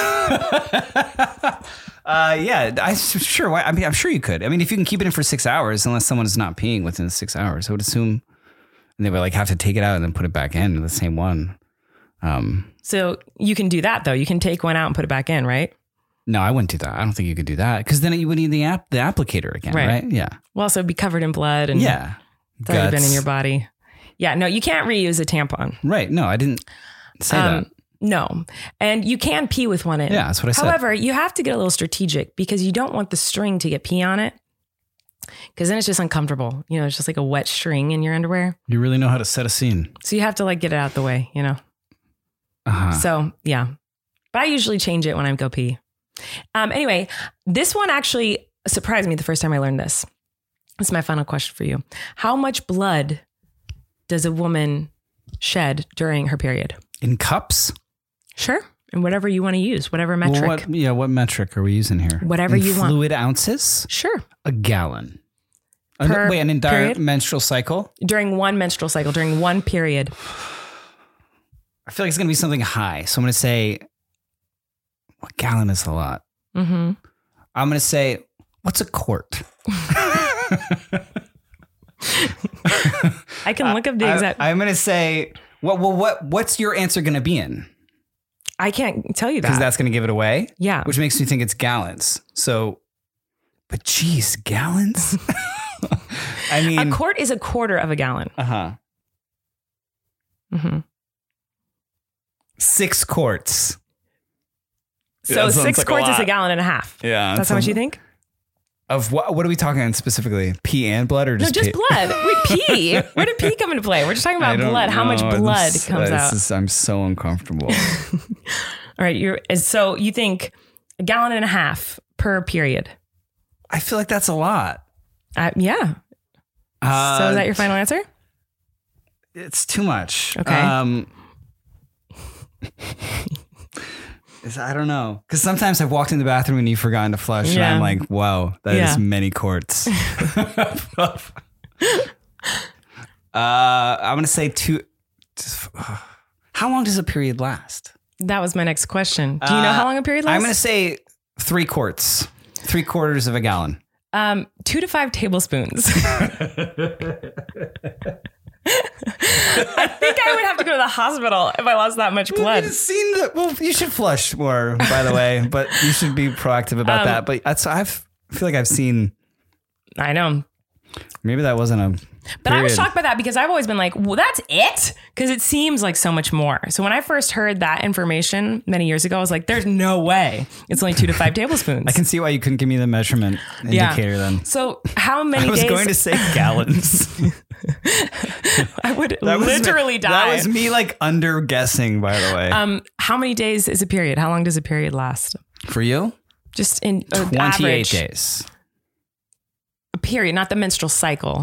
Yeah, I'm sure. I mean, I'm sure you could. I mean, if you can keep it in for 6 hours, unless someone is not peeing within 6 hours, I would assume, and they would like have to take it out and then put it back in the same one. So you can do that though. You can take one out and put it back in, right? No, I wouldn't do that. I don't think you could do that because then you would need the applicator again, right? Yeah. Well, also it'd be covered in blood and it's already been in your body. Yeah, no, you can't reuse a tampon. Right. No, I didn't say that. No. And you can pee with one in. Yeah, that's what I said. However, you have to get a little strategic because you don't want the string to get pee on it because then it's just uncomfortable. You know, it's just like a wet string in your underwear. You really know how to set a scene. So you have to like get it out the way, you know? Uh-huh. So yeah, but I usually change it when I go pee. Anyway, this one actually surprised me the first time I learned this. This is my final question for you. How much blood does a woman shed during her period? In cups? Sure. And whatever you want to use, whatever metric. What metric are we using here? Whatever you want. Fluid ounces? Sure. A gallon. An entire menstrual cycle? During one menstrual cycle, during one period. I feel like it's going to be something high. So I'm going to say, a gallon is a lot. Mm-hmm. I'm going to say, what's a quart? I can look up the exact. I'm going to say, what's your answer going to be in? I can't tell you that. Because that's going to give it away? Yeah. Which makes me think it's gallons. So, but geez, gallons? I mean. A quart is a quarter of a gallon. Uh-huh. Mm-hmm. 6 quarts. So 6 quarts is a gallon and a half. Yeah. That's how much you think? Of what are we talking on specifically? Pee and blood or just pee? No, just blood. Wait, pee? Where did pee come into play? We're just talking about blood. How much blood comes out? I'm so uncomfortable. All right. So you think a gallon and a half per period? I feel like that's a lot. Yeah. So is that your final answer? It's too much. Okay. I don't know. Because sometimes I've walked in the bathroom and you've forgotten to flush. And I'm like, wow, that is many quarts. I'm going to say 2. How long does a period last? That was my next question. Do you know how long a period lasts? I'm going to say 3 quarts. 3/4 of a gallon. 2 to 5 tablespoons. I think I would have to go to the hospital if I lost that much blood. You should flush more, by the way, but you should be proactive about that. But I feel like I've seen. I know. Maybe that wasn't a. But I was shocked by that because I've always been like, well, that's it? Because it seems like so much more. So when I first heard that information many years ago, I was like, there's no way. It's only 2 to 5 tablespoons. I can see why you couldn't give me the measurement indicator then. So how many days? I was going to say gallons. I would literally die. That was me like under guessing, by the way. How many days is a period? How long does a period last? For you? Just in 28 average. days. A period, not the menstrual cycle.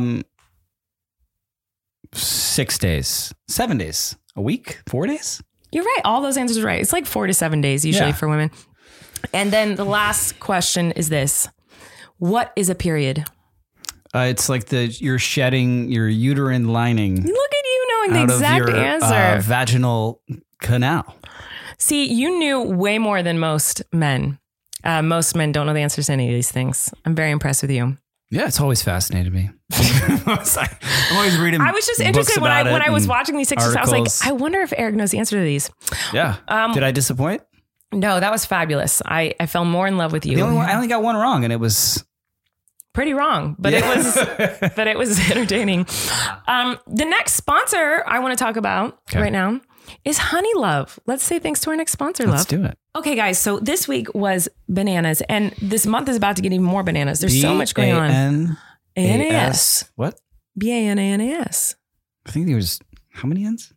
6 days, 7 days, a week, 4 days. You're right. All those answers are right. It's like 4 to 7 days usually for women. And then the last question is this. What is a period? It's like you're shedding your uterine lining. Look at you knowing the exact answer. Vaginal canal. See, you knew way more than most men. Most men don't know the answers to any of these things. I'm very impressed with you. Yeah, it's always fascinated me. I'm always reading. I was just interested when I was watching these 6 I was like, I wonder if Eric knows the answer to these. Yeah. Did I disappoint? No, that was fabulous. I fell more in love with you. I only got one wrong, and it was pretty wrong, but it was entertaining. The next sponsor I want to talk about right now is Honey Love. Let's say thanks to our next sponsor, Love. Let's do it. Okay, guys. So this week was bananas, and this month is about to get even more bananas. There's so much going on. B-A-N-A-S. What? B-A-N-A-N-A-S. I think there was how many N's?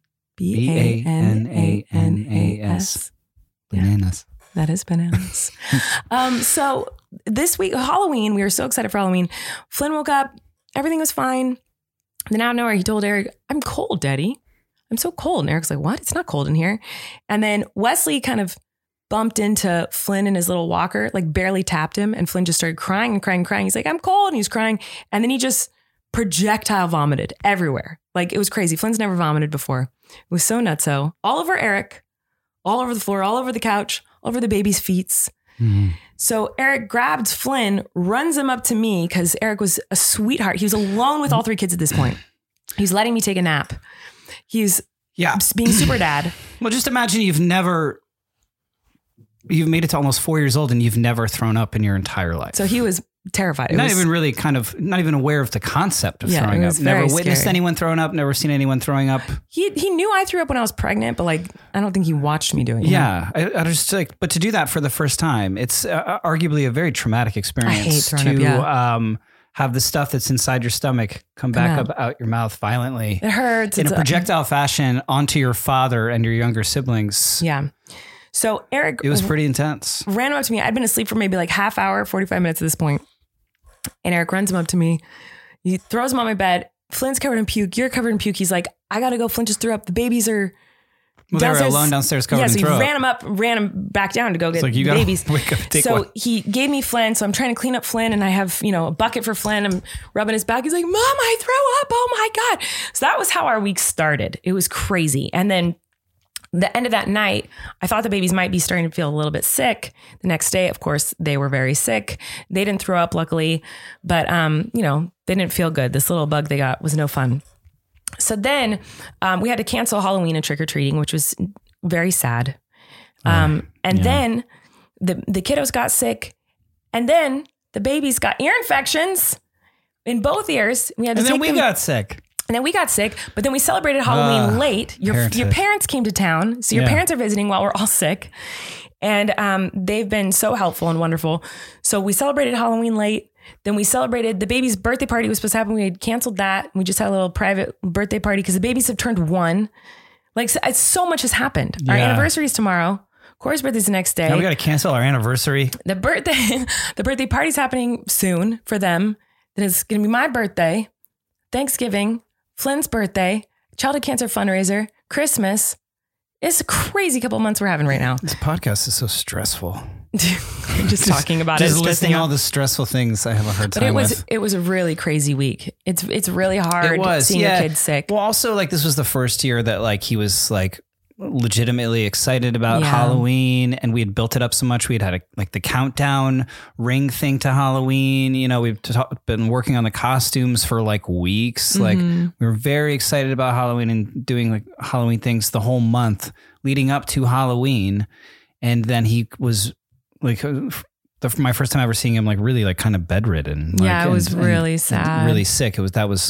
B-A-N-A-N-A-S. Bananas. Yeah, that is bananas. So this week, Halloween, we were so excited for Halloween. Flynn woke up. Everything was fine. Then out of nowhere, he told Eric, I'm cold, Daddy. I'm so cold. And Eric's like, what? It's not cold in here. And then Wesley kind of bumped into Flynn in his little walker, like barely tapped him. And Flynn just started crying and crying and crying. He's like, I'm cold. And he's crying. And then he just projectile vomited everywhere. Like it was crazy. Flynn's never vomited before. It was so nutso. All over Eric, all over the floor, all over the couch, all over the baby's feet. Mm-hmm. So Eric grabbed Flynn, runs him up to me because Eric was a sweetheart. He was alone with all 3 kids at this point. He's letting me take a nap. He's being super dad. Well, just imagine you've made it to almost 4 years old and you've never thrown up in your entire life. So he was terrified. Not even aware of the concept of throwing up. Never witnessed anyone throwing up, never seen anyone throwing up. He knew I threw up when I was pregnant, but like, I don't think he watched me do it. Yeah. I just like, but to do that for the first time, it's arguably a very traumatic experience. I hate throwing up, have the stuff that's inside your stomach come back up out your mouth violently. It hurts. In a projectile fashion onto your father and your younger siblings. Yeah. So Eric... It was pretty intense. Ran up to me. I'd been asleep for maybe like half hour, 45 minutes at this point. And Eric runs him up to me. He throws him on my bed. Flynn's covered in puke. You're covered in puke. He's like, I got to go. Flynn just threw up. The babies are... Well, they were alone downstairs covered in throw. So he ran him back down to go get the babies. He gave me Flynn. So I'm trying to clean up Flynn and I have, a bucket for Flynn. I'm rubbing his back. He's like, Mom, I throw up. Oh my God. So that was how our week started. It was crazy. And then the end of that night, I thought the babies might be starting to feel a little bit sick. The next day, of course, they were very sick. They didn't throw up, luckily, but, they didn't feel good. This little bug they got was no fun. So then we had to cancel Halloween and trick-or-treating, which was very sad. Then the kiddos got sick. And then the babies got ear infections in both ears. We had to got sick. And then we got sick, but then we celebrated Halloween late. Your parents came to town. So your parents are visiting while we're all sick. And they've been so helpful and wonderful. So we celebrated Halloween late. Then we celebrated the baby's birthday party was supposed to happen. We had canceled that. We just had a little private birthday party because the babies have turned 1. Like so much has happened. Yeah. Our anniversary is tomorrow. Corey's birthday's the next day. Now we got to cancel our anniversary. The birthday party's happening soon for them. Then it's going to be my birthday, Thanksgiving, Flynn's birthday, childhood cancer fundraiser, Christmas. It's a crazy couple months we're having right now. This podcast is so stressful. just talking about just listing all the stressful things I have a hard time with. It was a really crazy week. It's really hard seeing your kid sick. Well, also like this was the first year that like he was like legitimately excited about Halloween, and we had built it up so much. We had like the countdown ring thing to Halloween. You know, we've been working on the costumes for like weeks. Mm-hmm. Like we were very excited about Halloween and doing like Halloween things the whole month leading up to Halloween. And then he was like my first time ever seeing him like really like kind of bedridden. It was really sad, really sick. That was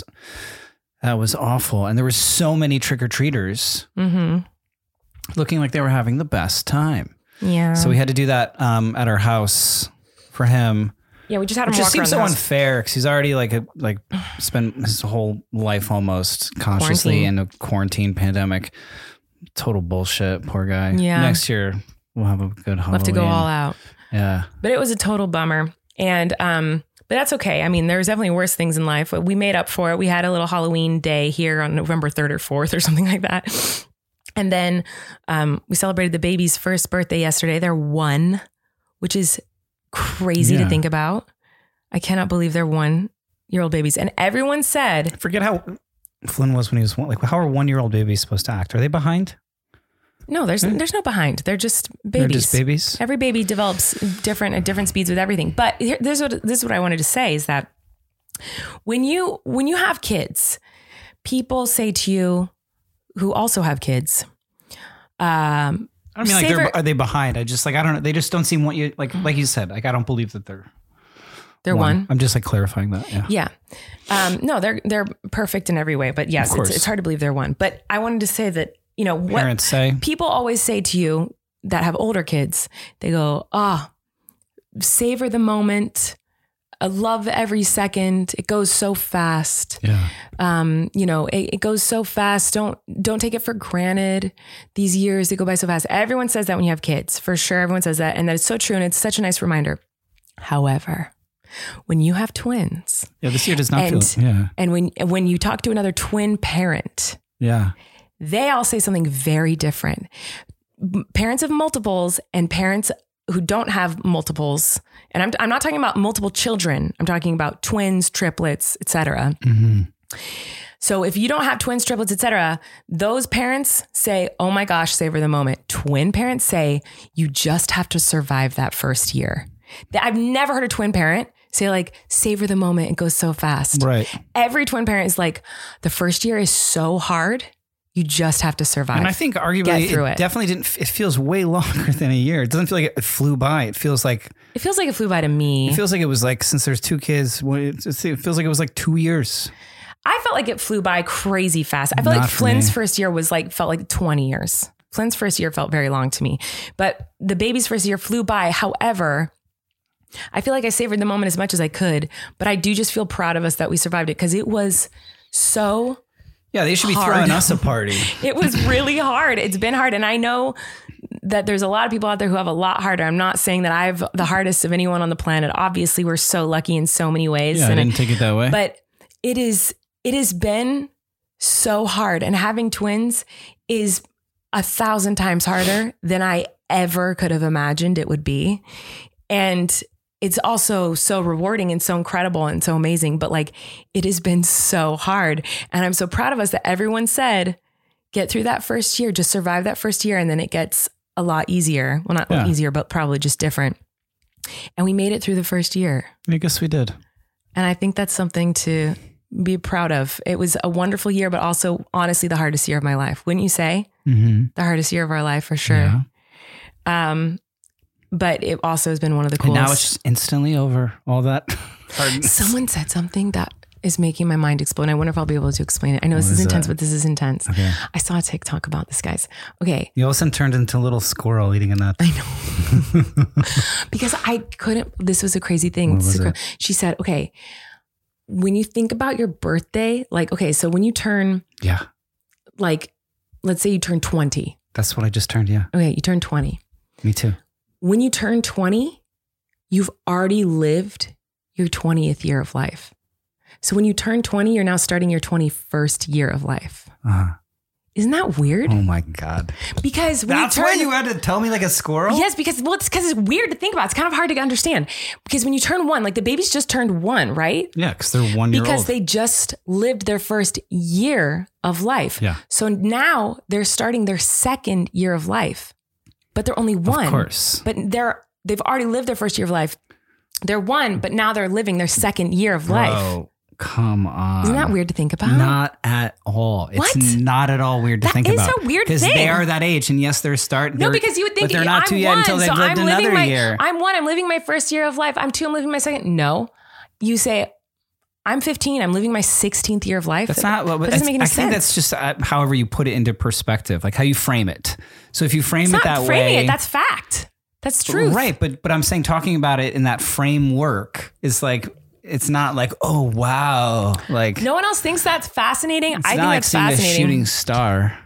awful. And there were so many trick-or-treaters. Mm-hmm. Looking like they were having the best time. Yeah. So we had to do that at our house for him. Yeah, we just had him walk around. It just seems so unfair because he's already like spent his whole life almost consciously in a quarantine pandemic. Total bullshit. Poor guy. Yeah. Next year we'll have a good Halloween. We'll have to go all out. Yeah. But it was a total bummer. And but that's okay. I mean, there's definitely worse things in life. We made up for it. We had a little Halloween day here on November 3rd or 4th or something like that. And then we celebrated the baby's first birthday yesterday. They're 1, which is crazy to think about. I cannot believe they're 1-year-old babies. And everyone said... I forget how Flynn was when he was 1. Like, how are 1-year-old babies supposed to act? Are they behind? No, there's no behind. They're just babies. They're just babies? Every baby develops at different speeds with everything. But this is what I wanted to say is that when you have kids, people say to you, who also have kids. I don't mean like are they behind? I just like, I don't know. They just don't seem what you like you said, like, I don't believe that they're 1. I'm just like clarifying that. Yeah. No, they're perfect in every way, but yes, it's hard to believe they're 1. But I wanted to say that, you know, what parents say, people always say to you that have older kids, they go, savor the moment. I love every second. It goes so fast. Yeah. You know, it goes so fast. Don't take it for granted. These years, they go by so fast. Everyone says that when you have kids, for sure. Everyone says that. And that is so true. And it's such a nice reminder. However, when you have twins. Yeah. This year does not feel. Yeah. And when you talk to another twin parent. Yeah. They all say something very different. Parents of multiples and parents who don't have multiples. And I'm not talking about multiple children. I'm talking about twins, triplets, etc. Mm-hmm. So if you don't have twins, triplets, etc., those parents say, oh my gosh, savor the moment. Twin parents say, you just have to survive that first year. I've never heard a twin parent say like, savor the moment. It goes so fast. Right. Every twin parent is like, the first year is so hard. You just have to survive. And I think arguably it definitely didn't, it feels way longer than a year. It doesn't feel like it flew by. It feels like it flew by to me. It feels like it was like, since there's 2 kids, it feels like it was like 2 years. I felt like it flew by crazy fast. I felt like Flynn's first year felt like 20 years. Flynn's first year felt very long to me, but the baby's first year flew by. However, I feel like I savored the moment as much as I could, but I do just feel proud of us that we survived it because it was so Yeah, they should be throwing us a party. It was really hard. It's been hard. And I know that there's a lot of people out there who have a lot harder. I'm not saying that I have the hardest of anyone on the planet. Obviously, we're so lucky in so many ways. Yeah, I didn't take it that way. But it has been so hard. And having twins is 1,000 times harder than I ever could have imagined it would be. And it's also so rewarding and so incredible and so amazing, but like it has been so hard. And I'm so proud of us that everyone said, get through that first year, just survive that first year. And then it gets a lot easier. Well, not easier, but probably just different. And we made it through the first year. I guess we did. And I think that's something to be proud of. It was a wonderful year, but also honestly, the hardest year of my life. Wouldn't you say? Mm-hmm. The hardest year of our life for sure. Yeah. But it also has been one of the coolest. And now it's just instantly over, all that hardness. Someone said something that is making my mind explode. I wonder if I'll be able to explain it. I know this is intense, but this is intense. Okay. I saw a TikTok about this, guys. Okay. You all of a sudden turned into a little squirrel eating a nut. I know. Because I couldn't, this was a crazy thing. She said, okay, when you think about your birthday, like, okay, so when you turn, like, let's say you turn 20. That's what I just turned, yeah. Okay, you turn 20. Me too. When you turn 20, you've already lived your 20th year of life. So when you turn 20, you're now starting your 21st year of life. Isn't that weird? Oh my God. Because that's why you had to tell me like a squirrel? Yes, because it's weird to think about. It's kind of hard to understand. Because when you turn 1, like the baby's just turned 1, right? Yeah, because they're 1 year old. Because they just lived their first year of life. Yeah. So now they're starting their second year of life. But they're only 1. Of course. But they've already lived their first year of life. They're 1, but now they're living their second year of life. Come on. Isn't that weird to think about? Not at all. What? It's not at all weird to think about. That is a weird thing. Because they are that age, and yes, they're starting. No, because you would think but they're not too yet until they've lived another year. I'm 1. I'm living my first year of life. I'm 2. I'm living my second. No, you say I'm 15. I'm living my 16th year of life. That's not. Well, that doesn't make any sense. I think that's just however you put it into perspective, like how you frame it. So if you frame it that way, that's fact. That's true. Right, but I'm saying talking about it in that framework is like. It's not like, oh, wow. Like no one else thinks that's fascinating. I think like that's fascinating. A shooting star.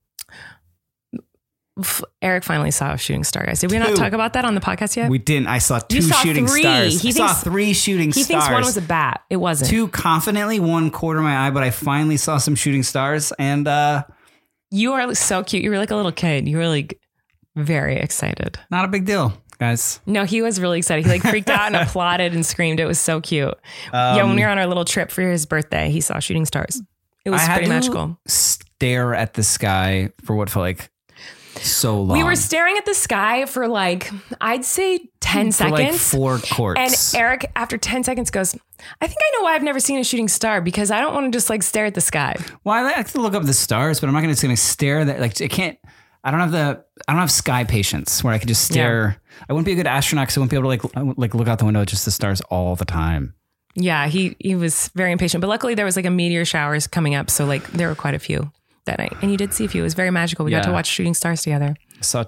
Eric finally saw a shooting star, guys. Did we not talk about that on the podcast yet? We didn't. I saw 2 shooting stars. I saw 3 shooting stars. He thinks 1 was a bat. It wasn't. 2 confidently, 1 quarter my eye, but I finally saw some shooting stars. And you are so cute. You were like a little kid. You were like very excited. Not a big deal. Guys. No, he was really excited. He like freaked out and applauded and screamed. It was so cute. When we were on our little trip for his birthday, he saw shooting stars. It was pretty magical. Stare at the sky for what felt like so long. We were staring at the sky for like, I'd say 10 seconds. Like 4 quarts. And Eric, after 10 seconds goes, I think I know why I've never seen a shooting star, because I don't want to just like stare at the sky. Well, I like to look up the stars, but I'm not going to stare that. Like, I can't. I don't have sky patience where I could just stare. Yeah. I wouldn't be a good astronaut because I wouldn't be able to like look out the window at just the stars all the time. Yeah, he was very impatient, but luckily there was like a meteor showers coming up, so like there were quite a few that night, and you did see a few. It was very magical. We got to watch shooting stars together. I saw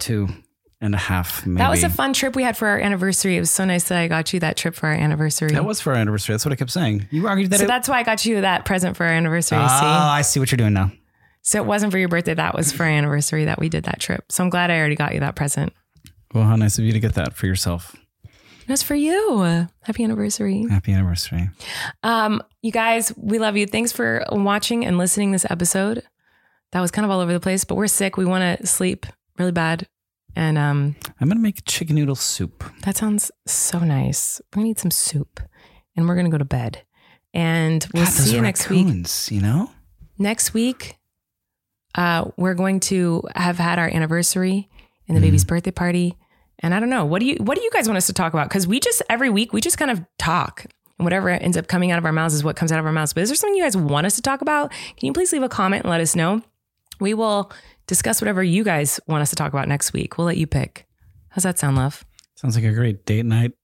2.5. Maybe. That was a fun trip we had for our anniversary. It was so nice that I got you that trip for our anniversary. That was for our anniversary. That's what I kept saying. You argued that. So that's why I got you that present for our anniversary. Oh, I see what you're doing now. So it wasn't for your birthday. That was for our anniversary that we did that trip. So I'm glad I already got you that present. Well, how nice of you to get that for yourself. It was for you. Happy anniversary. Happy anniversary. You guys, we love you. Thanks for watching and listening this episode. That was kind of all over the place, but we're sick. We want to sleep really bad. And I'm going to make chicken noodle soup. That sounds so nice. We're going to eat some soup and we're going to go to bed. And we'll see you next week. You know? Next week, we're going to have had our anniversary and the baby's birthday party. And I don't know, what do you guys want us to talk about? Because every week we just kind of talk, and whatever ends up coming out of our mouths is what comes out of our mouths. But is there something you guys want us to talk about? Can you please leave a comment and let us know? We will discuss whatever you guys want us to talk about next week. We'll let you pick. How's that sound, love? Sounds like a great date night.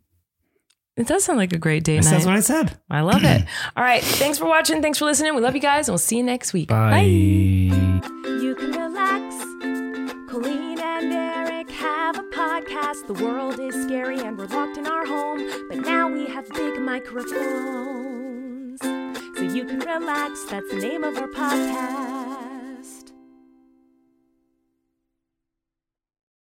It does sound like a great date night. That's what I said. I love it. All right. Thanks for watching. Thanks for listening. We love you guys, and we'll see you next week. Bye. You can relax. Colleen and Eric have a podcast. The world is scary and we're locked in our home, but now we have big microphones. So you can relax. That's the name of our podcast.